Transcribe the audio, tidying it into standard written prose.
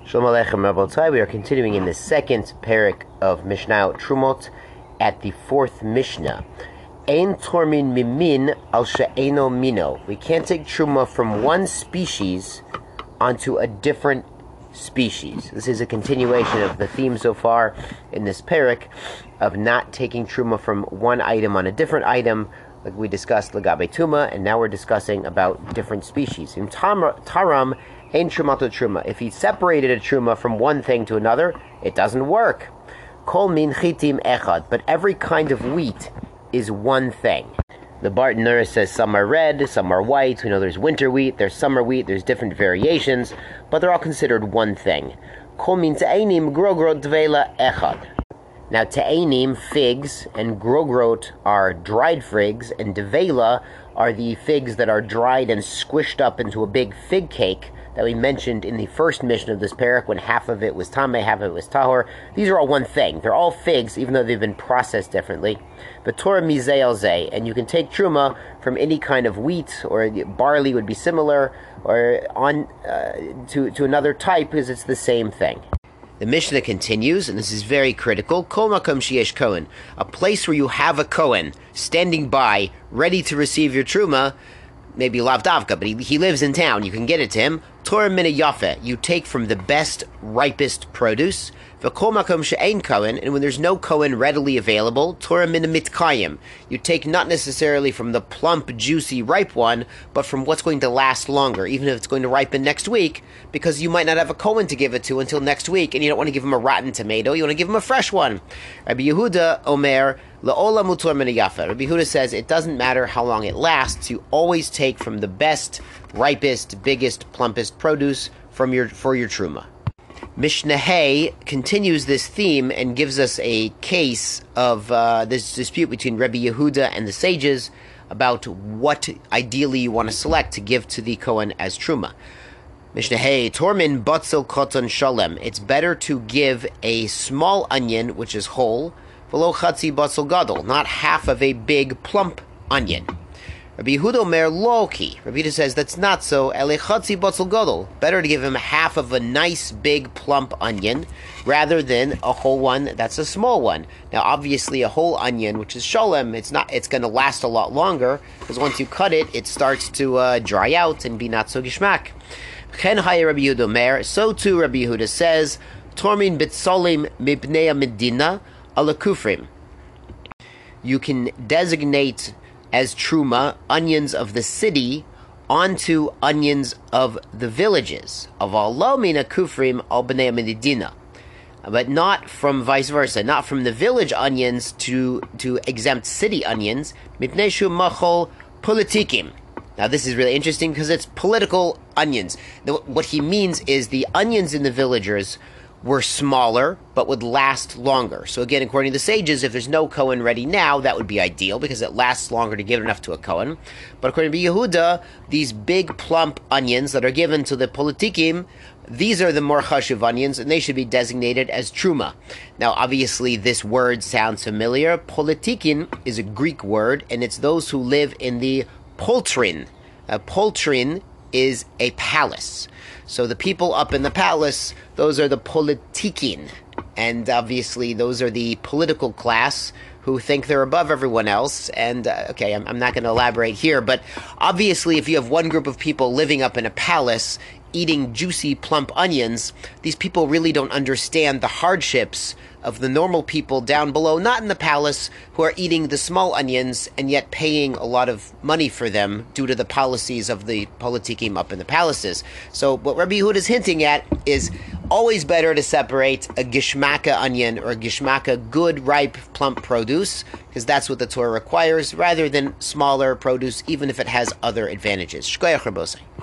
Shalom Aleichem Rabbotai. We are continuing in the second parak of Mishnah Trumot at the fourth Mishnah. Ein tormin mimin al she'eno mino. We can't take truma from one species onto a different species. This is a continuation of the theme so far in this parak of not taking truma from one item on a different item, like we discussed Lagabe Tuma, and now we're discussing about different species. In Taram, Ein Trumato Truma. If he separated a truma from one thing to another, it doesn't work. Kol min chitim echad. But every kind of wheat is one thing. The Barton Nur says some are red, some are white. We know there's winter wheat, there's summer wheat, there's different variations, but they're all considered one thing. Kol min te'enim grogrot dvela echad. Now te'enim, figs, and grogrot are dried figs, and devela are the figs that are dried and squished up into a big fig cake that we mentioned in the first mission of this parak, when half of it was tameh, half of it was tahor. These are all one thing. They're all figs, even though they've been processed differently. But Torah mizeh al zeh, and you can take truma from any kind of wheat, or barley would be similar, or on to another type, because it's the same thing. The Mishnah continues, and this is very critical. Kol makom sheyesh kohen, a place where you have a kohen standing by, ready to receive your truma. Maybe Lav Davka, but he lives in town. You can get it to him. Torah mina yafeh. You take from the best, ripest produce. V'kol makom she'ein kohen, and when there's no kohen readily available, Torah mina mitkayim. You take not necessarily from the plump, juicy, ripe one, but from what's going to last longer, even if it's going to ripen next week, because you might not have a kohen to give it to until next week, and you don't want to give him a rotten tomato. You want to give him a fresh one. Rabbi Yehuda Omer, La'ola mutor mina yafeh. Rabbi Yehuda says it doesn't matter how long it lasts. You always take from the best, ripest, biggest, plumpest produce for your truma. Mishnah Hay continues this theme and gives us a case of this dispute between Rabbi Yehuda and the sages about what ideally you want to select to give to the Kohen as truma. Mishnah Hay, Tormin Batzel Koton Shalem. It's better to give a small onion, which is whole, V'lo Chatzi Batzel Gadol, not half of a big plump onion. Rabbi Yehuda Omer Loki. Rabbi Yehuda says that's not so. Ele Chatzi Batzel Gadol. Better to give him half of a nice big plump onion rather than a whole one that's a small one. Now, obviously, a whole onion, which is sholem, it's going to last a lot longer because once you cut it, it starts to dry out and be not so gishmak. Chen Haya Rabbi Yehuda Omer. So too, Rabbi Yehuda says Tormin Bitzolim Mibnei Medina ala Kufrim. You can designate as truma onions of the city onto onions of the villages of Allah mina kufrim al bnei medina, but not from vice versa, not from the village onions to exempt city onions. Mipnei shu machol politikim. Now this is really interesting because it's political onions. What he means is the onions in the villagers were smaller, but would last longer. So again, according to the sages, if there's no Kohen ready now, that would be ideal, because it lasts longer to give enough to a Kohen. But according to Yehuda, these big plump onions that are given to the politikim, these are the more chashuv onions, and they should be designated as truma. Now, obviously, this word sounds familiar. Politikin is a Greek word, and it's those who live in the poltrin. Poltrin is a palace. So the people up in the palace, those are the politikin. And obviously those are the political class who think they're above everyone else. And, I'm not going to elaborate here, but obviously if you have one group of people living up in a palace eating juicy, plump onions, these people really don't understand the hardships of the normal people down below, not in the palace, who are eating the small onions and yet paying a lot of money for them due to the policies of the politikim up in the palaces. So what Rabbi Yehuda is hinting at is always better to separate a gishmaka onion or a gishmaka good, ripe, plump produce, because that's what the Torah requires, rather than smaller produce, even if it has other advantages. Shkoyach Rabosai.